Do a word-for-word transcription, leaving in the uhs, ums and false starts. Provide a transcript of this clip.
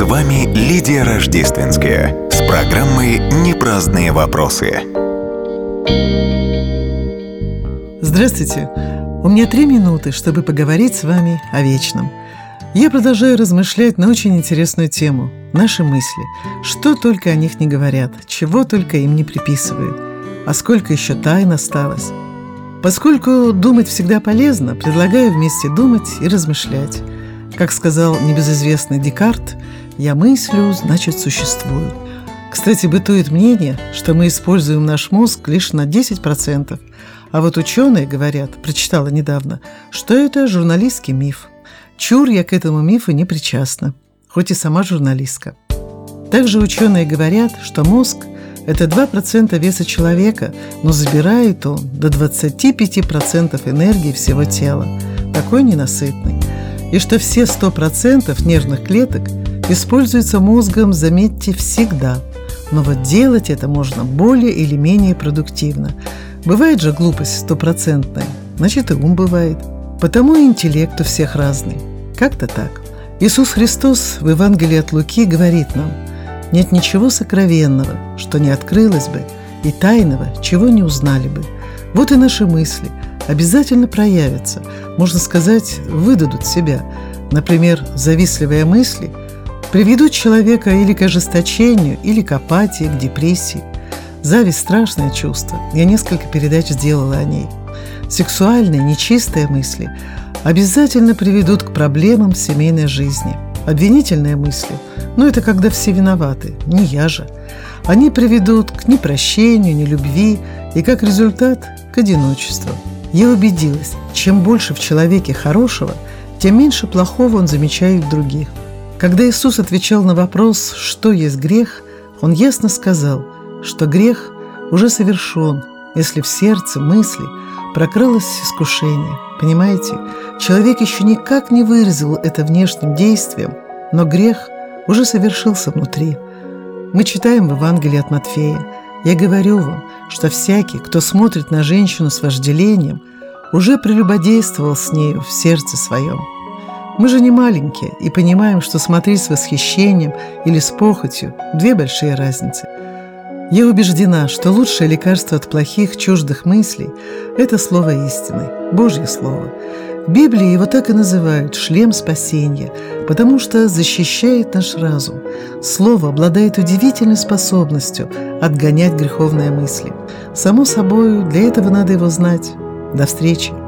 С вами Лидия Рождественская с программой «Непраздные вопросы». Здравствуйте! У меня три минуты, чтобы поговорить с вами о вечном. Я продолжаю размышлять на очень интересную тему – наши мысли. Что только о них не говорят, чего только им не приписывают, а сколько еще тайн осталось. Поскольку думать всегда полезно, предлагаю вместе думать и размышлять. Как сказал небезызвестный Декарт, «Я мыслю, значит, существую». Кстати, бытует мнение, что мы используем наш мозг лишь на десять процентов. А вот ученые говорят, прочитала недавно, что это журналистский миф. Чур, я к этому мифу не причастна, хоть и сама журналистка. Также ученые говорят, что мозг – это два процента веса человека, но забирает он до двадцать пять процентов энергии всего тела, такой ненасытный. И что все сто процентов нервных клеток используются мозгом, заметьте, всегда. Но вот делать это можно более или менее продуктивно. Бывает же глупость стопроцентная, значит и ум бывает. Потому и интеллект у всех разный. Как-то так. Иисус Христос в Евангелии от Луки говорит нам: «Нет ничего сокровенного, что не открылось бы, и тайного, чего не узнали бы». Вот и наши мысли обязательно проявятся, можно сказать, выдадут себя. Например, завистливые мысли приведут человека или к ожесточению, или к апатии, к депрессии. Зависть – страшное чувство. Я несколько передач сделала о ней. Сексуальные, нечистые мысли обязательно приведут к проблемам в семейной жизни. Обвинительные мысли – ну, это когда все виноваты, не я же. Они приведут к непрощению, нелюбви и, как результат, к одиночеству. Я убедилась, чем больше в человеке хорошего, тем меньше плохого он замечает в других. Когда Иисус отвечал на вопрос, что есть грех, Он ясно сказал, что грех уже совершен, если в сердце, мысли прокралось искушение. Понимаете, человек еще никак не выразил это внешним действием, но грех уже совершился внутри. Мы читаем в Евангелии от Матфея: «Я говорю вам, что всякий, кто смотрит на женщину с вожделением, уже прелюбодействовал с нею в сердце своем». Мы же не маленькие и понимаем, что смотреть с восхищением или с похотью – две большие разницы. Я убеждена, что лучшее лекарство от плохих, чуждых мыслей – это слово истины, Божье слово. В Библии его так и называют – шлем спасения, потому что защищает наш разум. Слово обладает удивительной способностью отгонять греховные мысли. Само собой, для этого надо его знать. До встречи!